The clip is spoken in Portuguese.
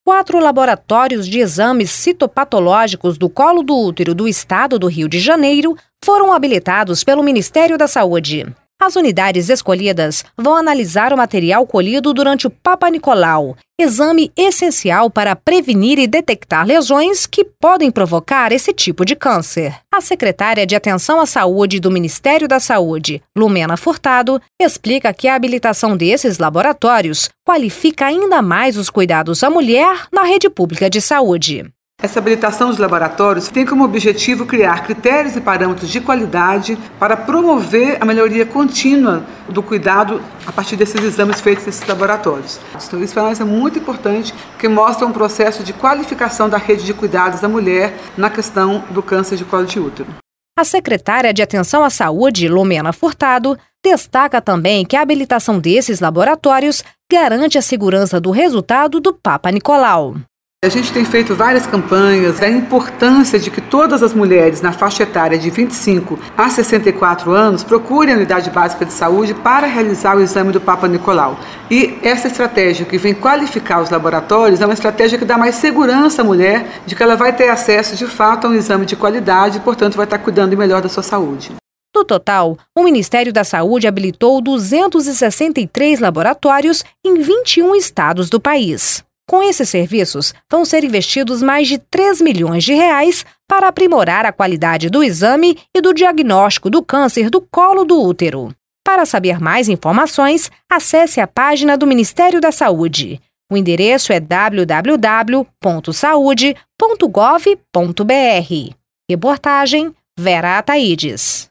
4 laboratórios de exames citopatológicos do colo do útero do estado do Rio de Janeiro foram habilitados pelo Ministério da Saúde. As unidades escolhidas vão analisar o material colhido durante o Papa Nicolau, exame essencial para prevenir e detectar lesões que podem provocar esse tipo de câncer. A secretária de Atenção à Saúde do Ministério da Saúde, Lumena Furtado, explica que a habilitação desses laboratórios qualifica ainda mais os cuidados à mulher na rede pública de saúde. Essa habilitação dos laboratórios tem como objetivo criar critérios e parâmetros de qualidade para promover a melhoria contínua do cuidado a partir desses exames feitos nesses laboratórios. Então, isso para nós é muito importante, porque mostra um processo de qualificação da rede de cuidados da mulher na questão do câncer de colo de útero. A secretária de Atenção à Saúde, Lumena Furtado, destaca também que a habilitação desses laboratórios garante a segurança do resultado do Papa Nicolau. A gente tem feito várias campanhas da importância de que todas as mulheres na faixa etária de 25 a 64 anos procurem a unidade básica de saúde para realizar o exame do Papa Nicolau. E essa estratégia que vem qualificar os laboratórios é uma estratégia que dá mais segurança à mulher de que ela vai ter acesso de fato a um exame de qualidade e, portanto, vai estar cuidando melhor da sua saúde. No total, o Ministério da Saúde habilitou 263 laboratórios em 21 estados do país. Com esses serviços, vão ser investidos mais de 3 milhões de reais para aprimorar a qualidade do exame e do diagnóstico do câncer do colo do útero. Para saber mais informações, acesse a página do Ministério da Saúde. O endereço é www.saude.gov.br. Reportagem Vera Ataides.